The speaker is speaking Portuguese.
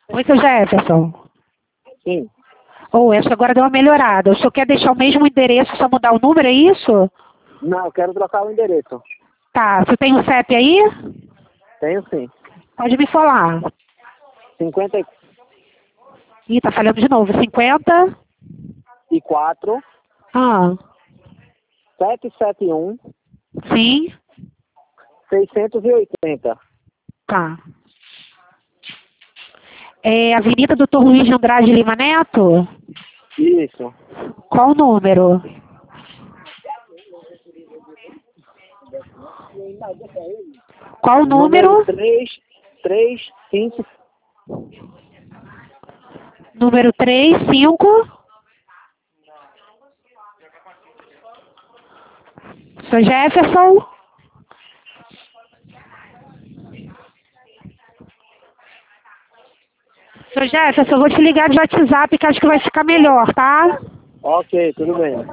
Oi, seu Jefferson. Sim. Essa agora deu uma melhorada. O senhor quer deixar o mesmo endereço, só mudar o número, é isso? Não, eu quero trocar o endereço. Tá, você tem o CEP aí? Tenho sim. Pode me falar. 54 Ih, tá falhando de novo. 50? 771 Sim? 680. Tá. É Avenida Doutor Luiz de Andrade Lima Neto? Isso. Qual o número? Qual o número? 335. Número 35. Seu Jefferson? Seu Jefferson, eu vou te ligar de WhatsApp que acho que vai ficar melhor, tá? Ok, tudo bem.